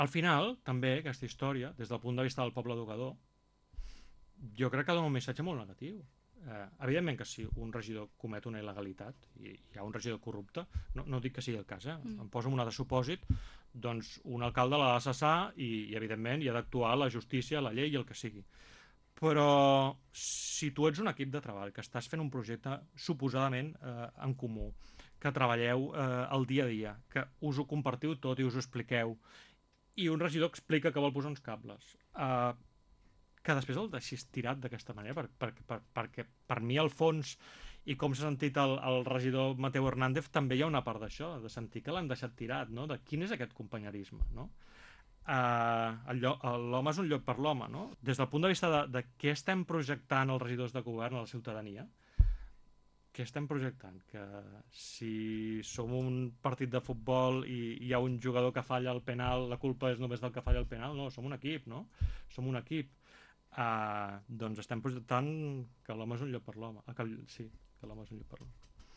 Al final, també, aquesta història, des del punt de vista del poble educador, jo crec que dona un missatge molt negatiu. Evidentment que si un regidor comet una il·legalitat i hi ha un regidor corrupte, no dic que sigui el cas, em poso en un altre supòsit, doncs un alcalde l'ha de cessar i evidentment hi ha d'actuar la justícia, la llei i el que sigui. Però si tu ets un equip de treball que estàs fent un projecte suposadament en comú, que treballeu el dia a dia, que us ho compartiu tot i us ho expliqueu, i un regidor explica que vol posar uns cables, que després el deixis tirat d'aquesta manera, perquè per mi al fons, i com s'ha sentit el regidor Mateu Hernández, també hi ha una part d'això, de sentir que l'han deixat tirat, no? De quin és aquest companyerisme, no? L'home és un lloc per l'home, no? Des del punt de vista de què estem projectant els regidors de govern a la ciutadania, què estem projectant? Que si som un partit de futbol i hi ha un jugador que falla el penal, la culpa és només del que falla el penal? No, som un equip, no? Som un equip. Doncs estem projectant que l'home és un lloc per l'home. Sí, que l'home és un lloc per l'home.